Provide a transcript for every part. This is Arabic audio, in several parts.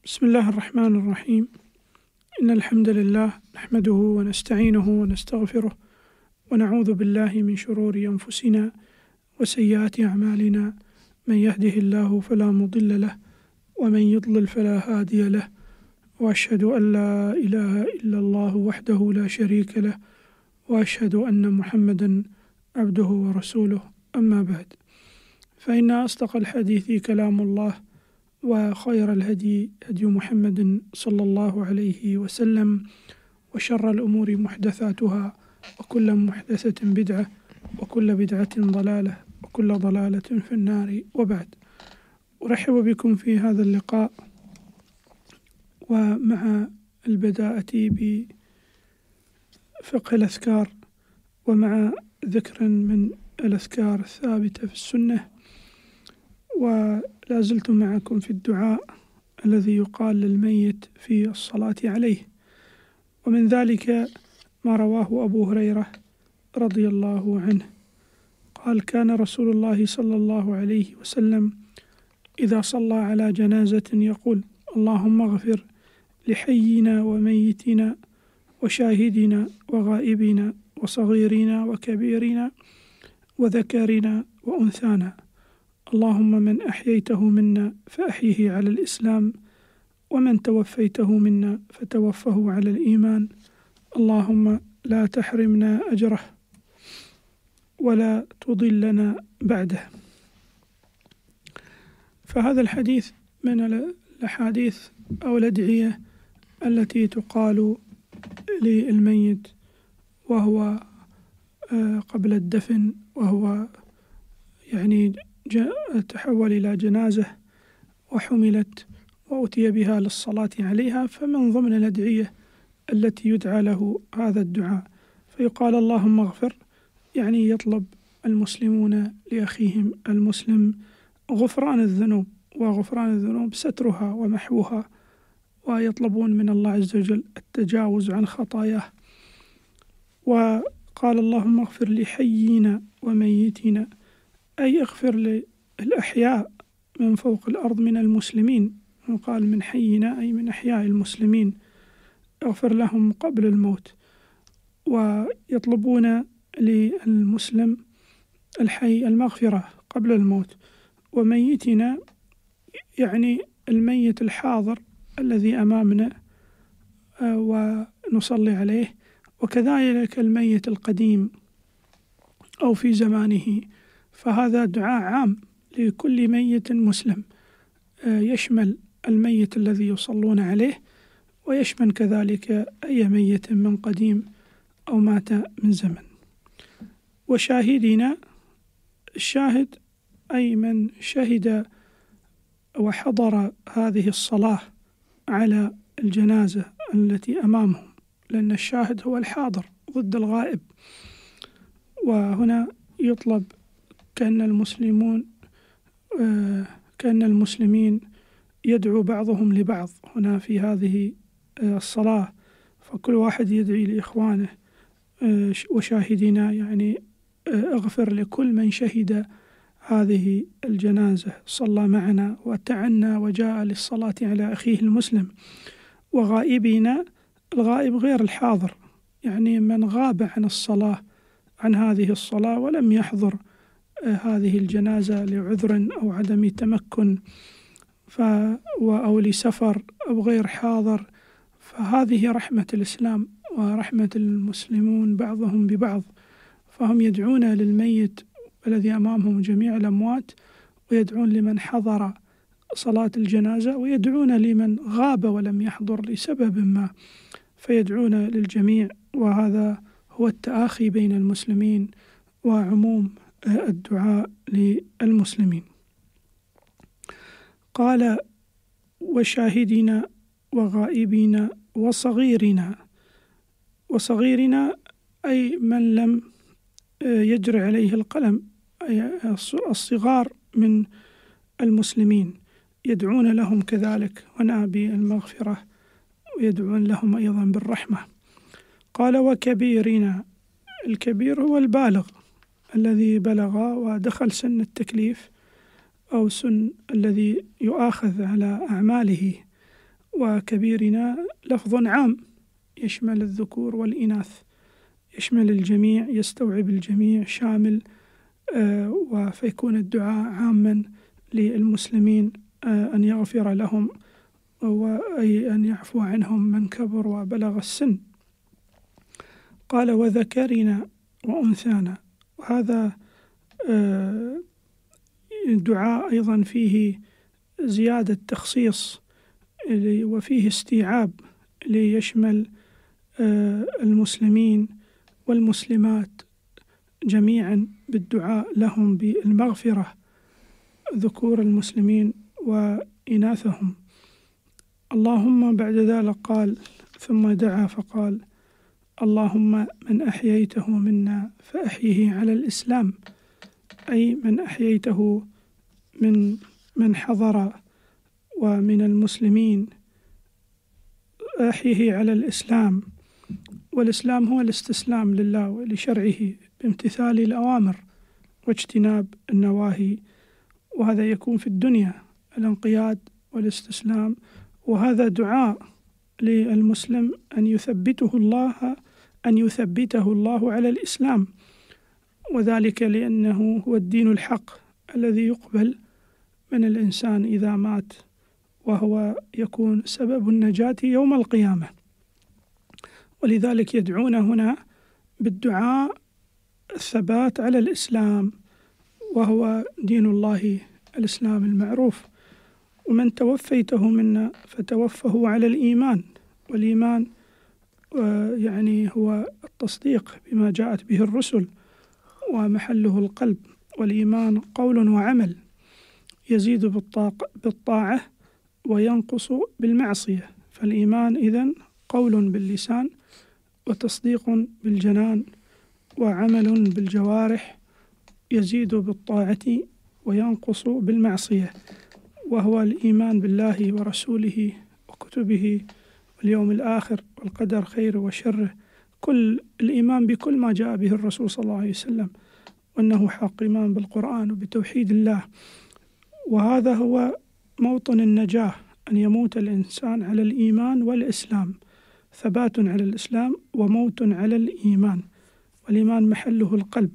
بسم الله الرحمن الرحيم. إن الحمد لله نحمده ونستعينه ونستغفره ونعوذ بالله من شرور أنفسنا وسيئات أعمالنا، من يهده الله فلا مضل له ومن يضلل فلا هادي له، وأشهد أن لا إله إلا الله وحده لا شريك له، وأشهد أن محمدا عبده ورسوله. أما بعد، فإن أصدق الحديث كلام الله، وخير الهدي هدي محمد صلى الله عليه وسلم، وشر الأمور محدثاتها، وكل محدثة بدعة، وكل بدعة ضلالة، وكل ضلالة في النار. وبعد، أرحب بكم في هذا اللقاء، ومع البداءة بفقه الأذكار، ومع ذكر من الأذكار الثابتة في السنة، ولا زلت معكم في الدعاء الذي يقال للميت في الصلاة عليه. ومن ذلك ما رواه أبو هريرة رضي الله عنه قال: كان رسول الله صلى الله عليه وسلم إذا صلى على جنازة يقول: اللهم اغفر لحينا وميتنا وشاهدنا وغائبنا وصغيرنا وكبيرنا وذكرنا وأنثانا، اللهم من أحييته منا فأحيه على الإسلام، ومن توفيته منا فتوفه على الإيمان، اللهم لا تحرمنا أجره ولا تضلنا بعده. فهذا الحديث من الأحاديث أو الأدعية التي تقال للميت وهو قبل الدفن، وهو تحول إلى جنازة وحملت وأتي بها للصلاة عليها. فمن ضمن الأدعية التي يدعى له هذا الدعاء، فيقال: اللهم اغفر، يعني يطلب المسلمون لأخيهم المسلم غفران الذنوب، وغفران الذنوب سترها ومحوها، ويطلبون من الله عز وجل التجاوز عن خطاياه. وقال: اللهم اغفر لحينا وميتنا، أي اغفر للأحياء من فوق الأرض من المسلمين، وقال من حينا أي من أحياء المسلمين، اغفر لهم قبل الموت. ويطلبون للمسلم الحي المغفرة قبل الموت. وميتنا يعني الميت الحاضر الذي أمامنا ونصلي عليه، وكذلك الميت القديم أو في زمانه. فهذا دعاء عام لكل ميت مسلم، يشمل الميت الذي يصلون عليه، ويشمل كذلك أي ميت من قديم أو مات من زمن. وشاهدنا، الشاهد أي من شهد وحضر هذه الصلاة على الجنازة التي أمامهم، لأن الشاهد هو الحاضر ضد الغائب. وهنا يطلب كأن المسلمين يدعو بعضهم لبعض هنا في هذه الصلاة، فكل واحد يدعي لإخوانه. وشاهدنا يعني اغفر لكل من شهد هذه الجنازة، صلى معنا وتعنى وجاء للصلاة على أخيه المسلم. وغائبنا، الغائب غير الحاضر، يعني من غاب عن الصلاة، عن هذه الصلاة، ولم يحضر هذه الجنازة لعذر أو عدم تمكن أو لسفر أو غير حاضر. فهذه رحمة الإسلام ورحمة المسلمون بعضهم ببعض، فهم يدعون للميت الذي أمامهم جميع الأموات، ويدعون لمن حضر صلاة الجنازة، ويدعون لمن غاب ولم يحضر لسبب ما، فيدعون للجميع. وهذا هو التآخي بين المسلمين وعموم الدعاء للمسلمين. قال: وشاهدنا وغائبنا وصغيرنا. وصغيرنا أي من لم يجري عليه القلم، أي الصغار من المسلمين، يدعون لهم كذلك هنا بالمغفرة، ويدعون لهم أيضا بالرحمة. قال: وكبيرنا، الكبير هو البالغ الذي بلغ ودخل سن التكليف أو سن الذي يؤاخذ على أعماله. وكبيرنا لفظ عام يشمل الذكور والإناث، يشمل الجميع، يستوعب الجميع، شامل، فيكون الدعاء عاما للمسلمين، أن يغفر لهم وأي أن يعفو عنهم من كبر وبلغ السن. قال وذكرنا وأنثانا، وهذا دعاء أيضا فيه زيادة تخصيص وفيه استيعاب ليشمل المسلمين والمسلمات جميعا بالدعاء لهم بالمغفرة، ذكور المسلمين وإناثهم. اللهم بعد ذلك قال ثم دعا فقال اللهم من أحييته منا فأحيه على الإسلام، أي من أحييته من حضر ومن المسلمين أحيه على الإسلام، والإسلام هو الاستسلام لله ولشرعه بامتثال الأوامر واجتناب النواهي، وهذا يكون في الدنيا الانقياد والاستسلام. وهذا دعاء للمسلم أن يثبته الله على الإسلام، وذلك لأنه هو الدين الحق الذي يقبل من الإنسان إذا مات، وهو يكون سبب النجاة يوم القيامة. ولذلك يدعون هنا بالدعاء الثبات على الإسلام، وهو دين الله الإسلام المعروف. ومن توفيته منا فتوفه على الإيمان، والإيمان يعني هو التصديق بما جاءت به الرسل ومحله القلب، والإيمان قول وعمل يزيد بالطاعة وينقص بالمعصية. فالإيمان إذن قول باللسان وتصديق بالجنان وعمل بالجوارح يزيد بالطاعة وينقص بالمعصية، وهو الإيمان بالله ورسوله وكتبه واليوم الآخر والقدر خيره وشره، كل الإيمان بكل ما جاء به الرسول صلى الله عليه وسلم، وأنه حق إيمان بالقرآن وبتوحيد الله. وهذا هو موطن النجاة، أن يموت الإنسان على الإيمان والإسلام، ثبات على الإسلام وموت على الإيمان، والإيمان محله القلب،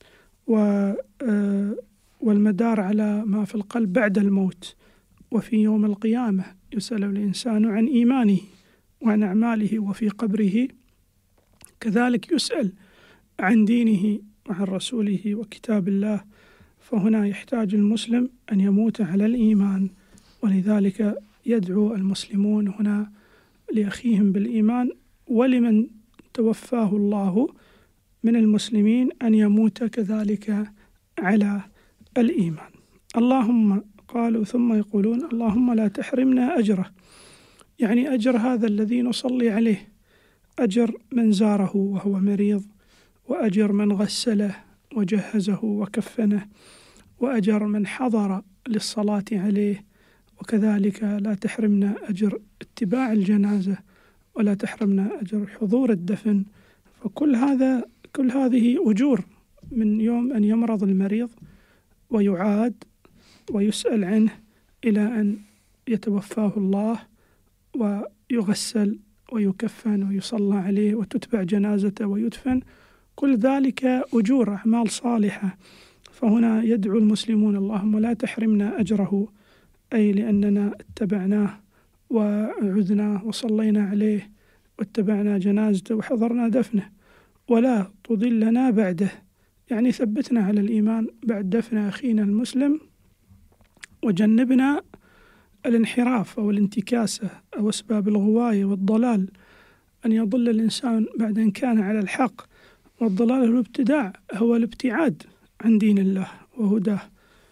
والمدار على ما في القلب بعد الموت. وفي يوم القيامة يسأل الإنسان عن إيمانه وعن أعماله، وفي قبره كذلك يسأل عن دينه وعن رسوله وكتاب الله. فهنا يحتاج المسلم أن يموت على الإيمان، ولذلك يدعو المسلمون هنا لأخيهم بالإيمان، ولمن توفاه الله من المسلمين أن يموت كذلك على الإيمان. اللهم قالوا ثم يقولون اللهم لا تحرمنا أجره، يعني أجر هذا الذي نصلي عليه، أجر من زاره وهو مريض، وأجر من غسله وجهزه وكفنه، وأجر من حضر للصلاة عليه، وكذلك لا تحرمنا أجر اتباع الجنازة، ولا تحرمنا أجر حضور الدفن. فكل هذه أجور من يوم أن يمرض المريض ويعاد ويسأل عنه إلى أن يتوفاه الله ويغسل ويكفن ويصلى عليه وتتبع جنازته ويدفن، كل ذلك أجور أعمال صالحة. فهنا يدعو المسلمون اللهم لا تحرمنا أجره، أي لأننا اتبعناه وعذناه وصلينا عليه واتبعنا جنازته وحضرنا دفنه، ولا تضلنا بعده، يعني ثبتنا على الإيمان بعد دفن أخينا المسلم، وجنبنا الانحراف أو الانتكاسة أو أسباب الغواية والضلال، أن يضل الإنسان بعد أن كان على الحق. والضلال والابتداع هو الابتعاد عن دين الله وهداه،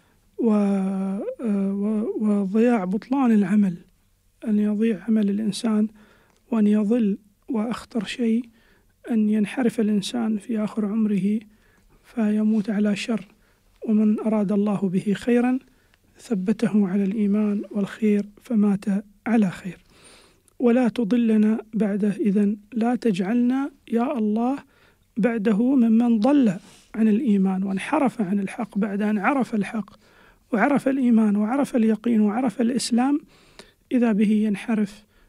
وضياع بطلان العمل، أن يضيع عمل الإنسان وأن يضل. وأخطر شيء أن ينحرف الإنسان في آخر عمره فيموت على شر، ومن أراد الله به خيرا ثبته على الإيمان والخير فمات على خير. ولا تضلنا بعده، إذن لا تجعلنا يا الله بعده ممن ضل عن الإيمان وانحرف عن الحق بعد أن عرف الحق وعرف الإيمان وعرف اليقين وعرف الإسلام، إذا به ينحرف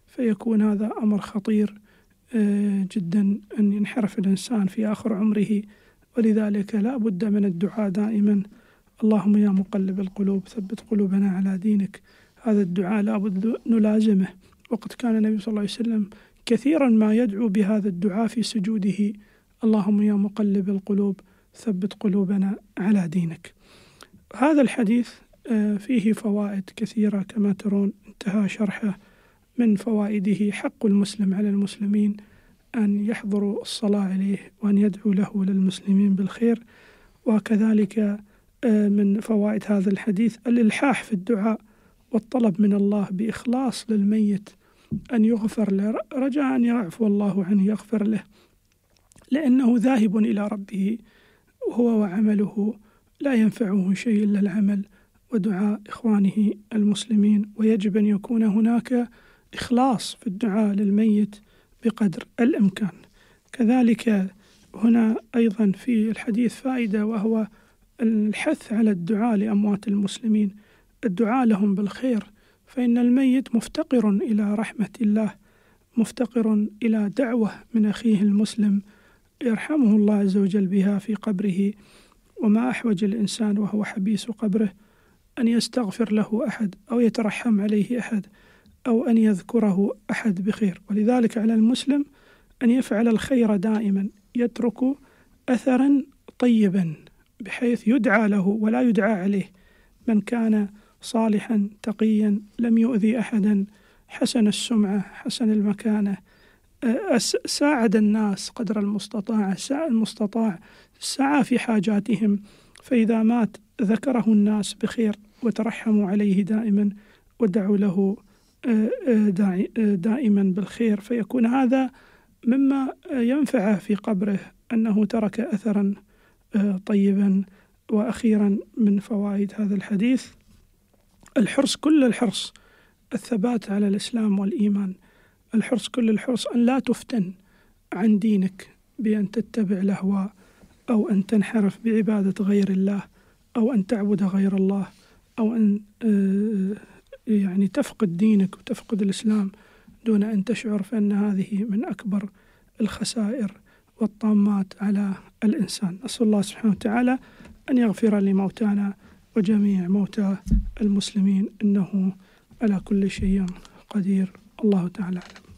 فيكون هذا أمر خطير جدا أن ينحرف الإنسان في آخر عمره. ولذلك لا بد من الدعاء دائما: اللهم يا مقلب القلوب ثبت قلوبنا على دينك. هذا الدعاء لا بد نلازمه، وقد كان النبي صلى الله عليه وسلم كثيرا ما يدعو بهذا الدعاء في سجوده: اللهم يا مقلب القلوب ثبت قلوبنا على دينك. هذا الحديث فيه فوائد كثيرة كما ترون، انتهى شرحه. من فوائده حق المسلم على المسلمين أن يحضروا الصلاة عليه وأن يدعو له للمسلمين بالخير. وكذلك من فوائد هذا الحديث الإلحاح في الدعاء والطلب من الله بإخلاص للميت أن يغفر له، رجاء أن يعفو الله عنه يغفر له، لأنه ذاهب إلى ربه وهو وعمله لا ينفعه شيء إلا العمل ودعاء إخوانه المسلمين. ويجب أن يكون هناك إخلاص في الدعاء للميت بقدر الإمكان. كذلك هنا أيضا في الحديث فائدة، وهو الحث على الدعاء لأموات المسلمين، الدعاء لهم بالخير، فإن الميت مفتقر إلى رحمة الله، مفتقر إلى دعوة من أخيه المسلم يرحمه الله عز وجل بها في قبره. وما أحوج الإنسان وهو حبيس قبره أن يستغفر له أحد أو يترحم عليه أحد أو أن يذكره أحد بخير. ولذلك على المسلم أن يفعل الخير دائما، يترك أثرا طيبا بحيث يدعى له ولا يدعى عليه. من كان صالحا تقيا لم يؤذي أحدا، حسن السمعة حسن المكانة، ساعد الناس قدر المستطاع، سعى في حاجاتهم، فإذا مات ذكره الناس بخير وترحموا عليه دائما ودعوا له دائما بالخير، فيكون هذا مما ينفعه في قبره أنه ترك أثرا طيبا. وأخيرا من فوائد هذا الحديث الحرص، كل الحرص، الثبات على الإسلام والإيمان، الحرص كل الحرص أن لا تفتن عن دينك بأن تتبع الأهواء أو أن تنحرف بعبادة غير الله أو أن تعبد غير الله أو أن يعني تفقد دينك وتفقد الإسلام دون أن تشعر، فإن هذه من أكبر الخسائر والطامات على الإنسان. أسأل الله سبحانه وتعالى أن يغفر لموتانا وجميع موتى المسلمين، إنه على كل شيء قدير. الله تعالى أعلم.